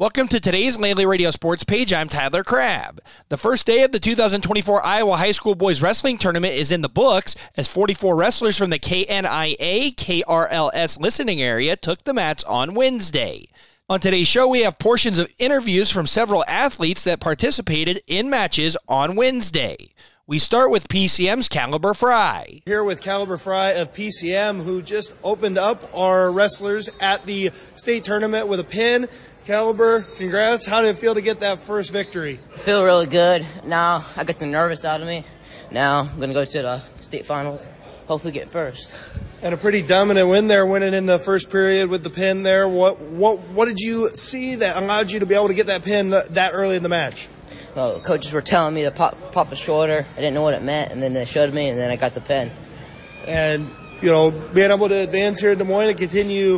Welcome to today's Lately Radio Sports page. I'm Tyler Crabb. The first day of the 2024 Iowa High School Boys Wrestling Tournament is in the books as 44 wrestlers from the KNIA KRLS listening area took the mats on Wednesday. On today's show, we have portions of interviews from several athletes that participated in matches on Wednesday. We start with PCM's Caliber Fry. Here with Caliber Fry of PCM, who just opened up our wrestlers at the state tournament with a pin. Caliber, congrats. How did it feel to get that first victory? I feel really good. Now I got the nervous out of me. Now I'm going to go to the state finals, hopefully get first. And a pretty dominant win there, winning in the first period with the pin there. What did you see that allowed you to be able to get that pin that early in the match? Well, coaches were telling me to pop a shoulder. I didn't know what it meant, and then they showed me, and then I got the pin. And, being able to advance here in Des Moines and continue,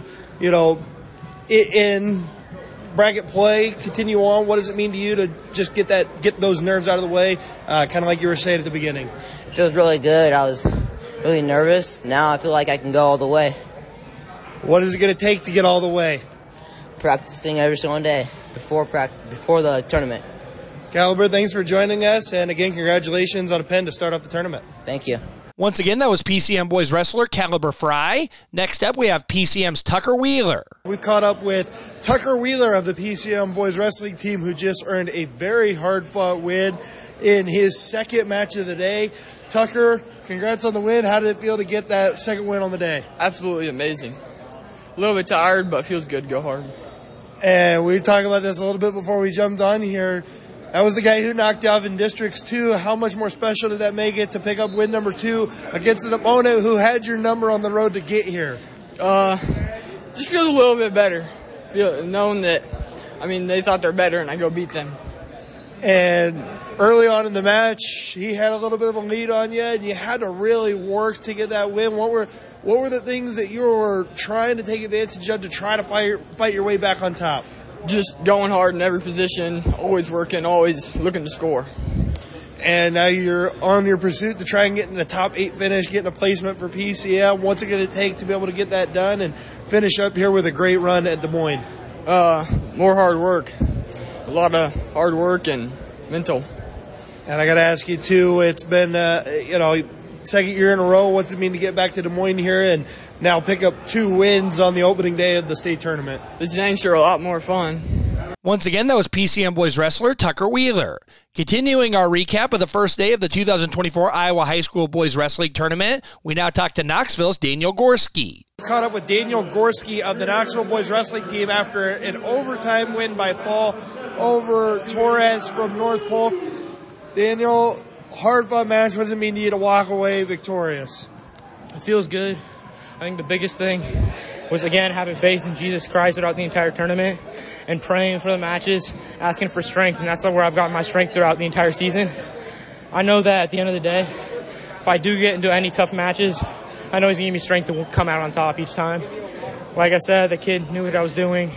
in bracket play, continue on, what does it mean to you to just get those nerves out of the way, kind of like you were saying at the beginning? It feels really good. I was really nervous. Now I feel like I can go all the way. What is it going to take to get all the way? Practicing every single day before the tournament. Caliber, thanks for joining us, and again, congratulations on a pin to start off the tournament. Thank you. Once again, that was PCM Boys wrestler Caliber Fry. Next up, we have PCM's Tucker Wheeler. We've caught up with Tucker Wheeler of the PCM Boys wrestling team, who just earned a very hard-fought win in his second match of the day. Tucker, congrats on the win. How did it feel to get that second win on the day? Absolutely amazing. A little bit tired, but feels good to go hard. And we talked about this a little bit before we jumped on here. That was the guy who knocked you off in Districts 2. How much more special did that make it to pick up win number 2 against an opponent who had your number on the road to get here? Just feels a little bit better. Knowing that, they thought they're better and I go beat them. And early on in the match, he had a little bit of a lead on you, and you had to really work to get that win. What were the things that you were trying to take advantage of to try to fight your way back on top? Just going hard in every position, always working, always looking to score. And now you're on your pursuit to try and get in the top 8 finish, getting a placement for PCM. What's it going to take to be able to get that done and finish up here with a great run at Des Moines? More hard work. A lot of hard work and mental. And I got to ask you, too, it's been, second year in a row. What's it mean to get back to Des Moines here and now pick up 2 wins on the opening day of the state tournament? It's dang sure a lot more fun. Once again, that was PCM Boys wrestler Tucker Wheeler. Continuing our recap of the first day of the 2024 Iowa High School Boys Wrestling Tournament, we now talk to Knoxville's Daniel Gorski. Caught up with Daniel Gorski of the Knoxville Boys Wrestling Team after an overtime win by fall over Torres from North Pole. Daniel, hard-fought match. What does it mean to you to walk away victorious? It feels good. I think the biggest thing was, again, having faith in Jesus Christ throughout the entire tournament and praying for the matches, asking for strength, and that's where I've gotten my strength throughout the entire season. I know that at the end of the day, if I do get into any tough matches, I know he's going to give me strength to come out on top each time. Like I said, the kid knew what I was doing.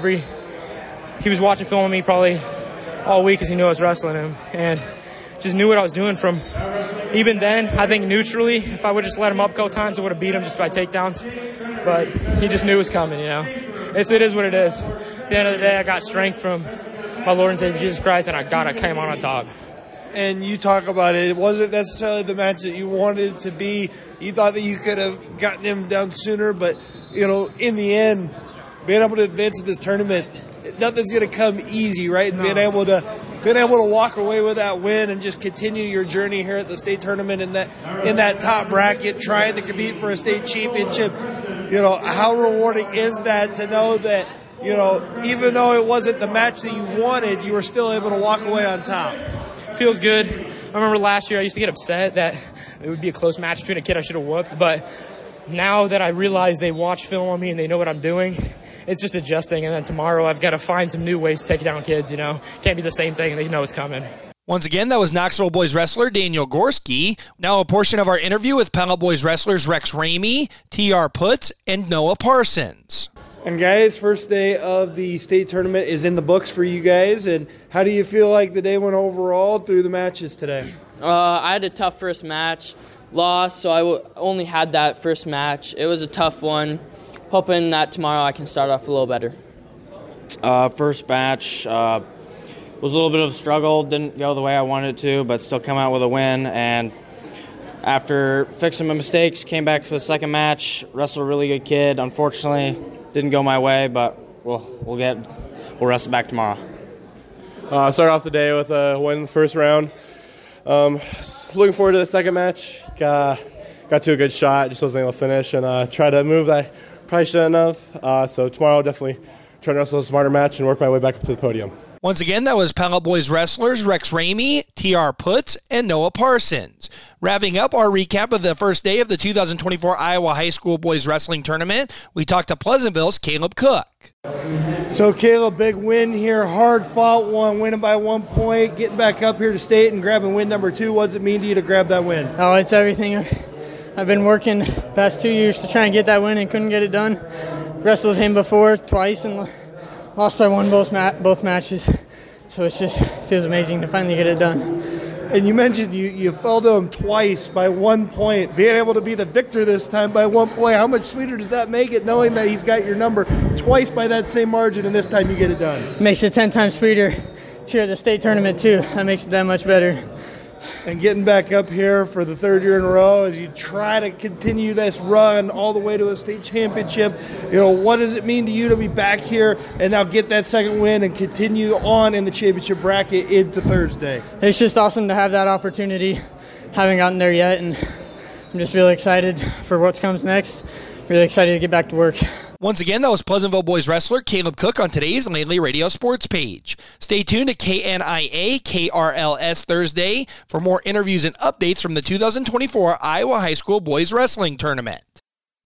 He was watching film on me probably all week because he knew I was wrestling him, and just knew what I was doing from even then. I think neutrally, if I would just let him up a couple times, I would have beat him just by takedowns. But he just knew it was coming, It is what it is. At the end of the day, I got strength from my Lord and Savior Jesus Christ, and I came on top. And you talk about it wasn't necessarily the match that you wanted it to be. You thought that you could have gotten him down sooner, but, in the end, being able to advance in this tournament, nothing's going to come easy, right? And being able to walk away with that win and just continue your journey here at the state tournament in that top bracket, trying to compete for a state championship. How rewarding is that to know that, even though it wasn't the match that you wanted, you were still able to walk away on top? Feels good. I remember last year I used to get upset that it would be a close match between a kid I should have whooped, but now that I realize they watch film on me and they know what I'm doing, it's just adjusting, and then tomorrow I've got to find some new ways to take down kids, Can't be the same thing, and they know it's coming. Once again, that was Knoxville Boys wrestler Daniel Gorski. Now a portion of our interview with Pella Boys wrestlers Rex Ramey, T.R. Putz, and Noah Parsons. And guys, first day of the state tournament is in the books for you guys, and how do you feel like the day went overall through the matches today? I had a tough first match, lost, so I only had that first match. It was a tough one. Hoping that tomorrow I can start off a little better. First match was a little bit of a struggle. Didn't go the way I wanted it to, but still come out with a win. And after fixing my mistakes, came back for the second match. Wrestled a really good kid. Unfortunately, didn't go my way, but we'll wrestle back tomorrow. Started off the day with a win in the first round. Looking forward to the second match. Got to a good shot, just wasn't able to finish, and tried to move that I probably shouldn't have. So tomorrow I'll definitely try to wrestle a smarter match and work my way back up to the podium. Once again, that was Powell Boys wrestlers Rex Ramey, T.R. Putz, and Noah Parsons. Wrapping up our recap of the first day of the 2024 Iowa High School Boys Wrestling Tournament, we talked to Pleasantville's Caleb Cook. So, Caleb, big win here, hard-fought one, winning by 1 point, getting back up here to state and grabbing win number 2. What does it mean to you to grab that win? Oh, it's everything. I've been working the past 2 years to try and get that win and couldn't get it done. Wrestled him before twice and lost by one both matches. So it just feels amazing to finally get it done. And you mentioned you fell to him twice by 1 point. Being able to be the victor this time by 1 point, how much sweeter does that make it, knowing that he's got your number twice by that same margin and this time you get it done? Makes it 10 times sweeter. It's here at the state tournament too. That makes it that much better. And getting back up here for the third year in a row as you try to continue this run all the way to a state championship, what does it mean to you to be back here and now get that second win and continue on in the championship bracket into Thursday? It's just awesome to have that opportunity. Haven't gotten there yet, and I'm just really excited for what comes next. Really excited to get back to work. Once again, that was Pleasantville Boys wrestler Caleb Cook on today's Landely Radio Sports page. Stay tuned to KNIA KRLS Thursday for more interviews and updates from the 2024 Iowa High School Boys Wrestling Tournament.